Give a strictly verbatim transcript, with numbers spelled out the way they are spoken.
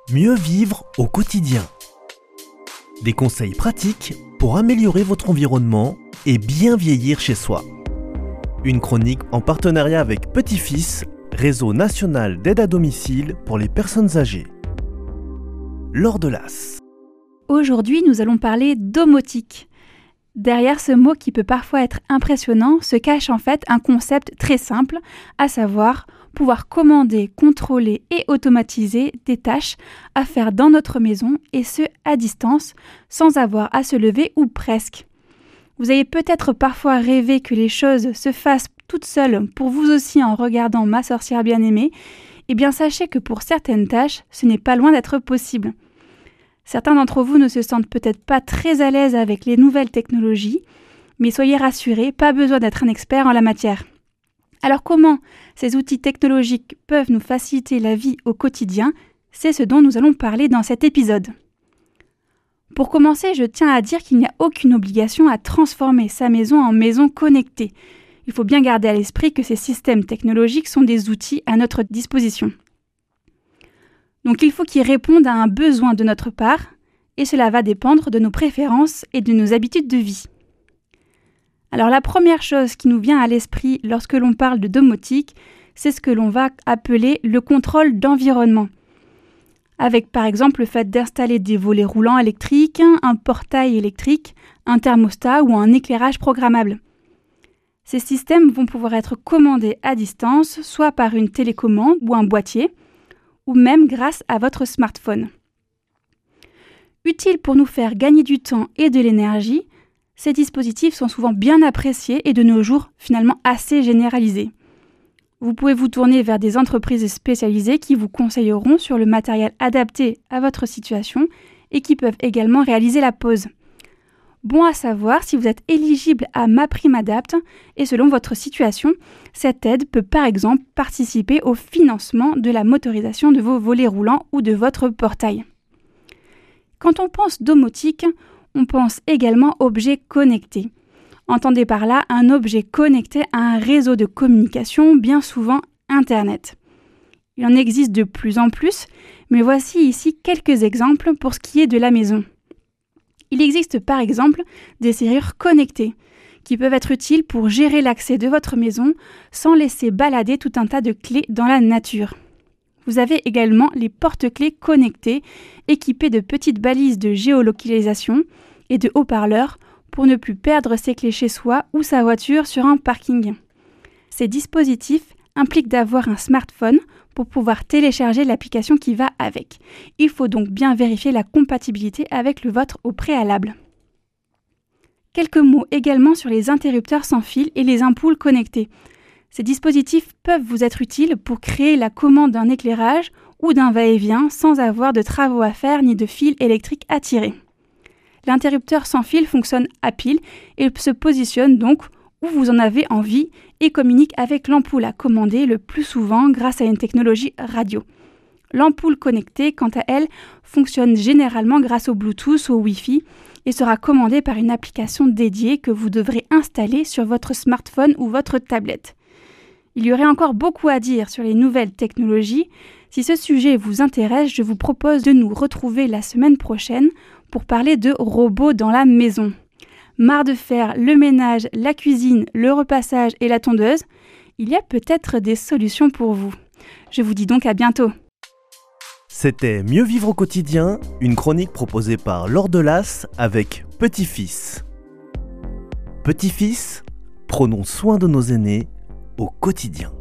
Mieux vivre au quotidien. Des conseils pratiques pour améliorer votre environnement et bien vieillir chez soi. Une chronique en partenariat avec Petit-Fils, réseau national d'aide à domicile pour les personnes âgées. Laure Delas. Aujourd'hui, nous allons parler domotique. Derrière ce mot qui peut parfois être impressionnant se cache en fait un concept très simple, à savoir pouvoir commander, contrôler et automatiser des tâches à faire dans notre maison et ce à distance sans avoir à se lever ou presque. Vous avez peut-être parfois rêvé que les choses se fassent toutes seules pour vous aussi en regardant Ma sorcière bien-aimée. Eh bien sachez que pour certaines tâches, ce n'est pas loin d'être possible. Certains d'entre vous ne se sentent peut-être pas très à l'aise avec les nouvelles technologies, mais soyez rassurés, pas besoin d'être un expert en la matière. Alors comment ces outils technologiques peuvent nous faciliter la vie au quotidien? C'est ce dont nous allons parler dans cet épisode. Pour commencer, je tiens à dire qu'il n'y a aucune obligation à transformer sa maison en maison connectée. Il faut bien garder à l'esprit que ces systèmes technologiques sont des outils à notre disposition. Donc il faut qu'ils répondent à un besoin de notre part, et cela va dépendre de nos préférences et de nos habitudes de vie. Alors la première chose qui nous vient à l'esprit lorsque l'on parle de domotique, c'est ce que l'on va appeler le contrôle d'environnement. Avec par exemple le fait d'installer des volets roulants électriques, un portail électrique, un thermostat ou un éclairage programmable. Ces systèmes vont pouvoir être commandés à distance, soit par une télécommande ou un boîtier, ou même grâce à votre smartphone. Utiles pour nous faire gagner du temps et de l'énergie, ces dispositifs sont souvent bien appréciés et de nos jours finalement assez généralisés. Vous pouvez vous tourner vers des entreprises spécialisées qui vous conseilleront sur le matériel adapté à votre situation et qui peuvent également réaliser la pause. Bon à savoir si vous êtes éligible à MaPrimeAdapt et selon votre situation, cette aide peut par exemple participer au financement de la motorisation de vos volets roulants ou de votre portail. Quand on pense domotique, on pense également objet connecté. Entendez par là un objet connecté à un réseau de communication, bien souvent Internet. Il en existe de plus en plus, mais voici ici quelques exemples pour ce qui est de la maison. Il existe par exemple des serrures connectées qui peuvent être utiles pour gérer l'accès de votre maison sans laisser balader tout un tas de clés dans la nature. Vous avez également les porte-clés connectés équipés de petites balises de géolocalisation et de haut-parleurs pour ne plus perdre ses clés chez soi ou sa voiture sur un parking. Ces dispositifs impliquent d'avoir un smartphone pour pouvoir télécharger l'application qui va avec. Il faut donc bien vérifier la compatibilité avec le vôtre au préalable. Quelques mots également sur les interrupteurs sans fil et les ampoules connectées. Ces dispositifs peuvent vous être utiles pour créer la commande d'un éclairage ou d'un va-et-vient sans avoir de travaux à faire ni de fil électrique à tirer. L'interrupteur sans fil fonctionne à pile et se positionne donc où vous en avez envie et communique avec l'ampoule à commander le plus souvent grâce à une technologie radio. L'ampoule connectée, quant à elle, fonctionne généralement grâce au Bluetooth ou au Wi-Fi et sera commandée par une application dédiée que vous devrez installer sur votre smartphone ou votre tablette. Il y aurait encore beaucoup à dire sur les nouvelles technologies. Si ce sujet vous intéresse, je vous propose de nous retrouver la semaine prochaine pour parler de robots dans la maison. Marre de faire le ménage, la cuisine, le repassage et la tondeuse? Il y a peut-être des solutions pour vous. Je vous dis donc à bientôt. C'était Mieux vivre au quotidien, une chronique proposée par Laure Delas avec Petit-Fils. Petit-Fils, prenons soin de nos aînés au quotidien.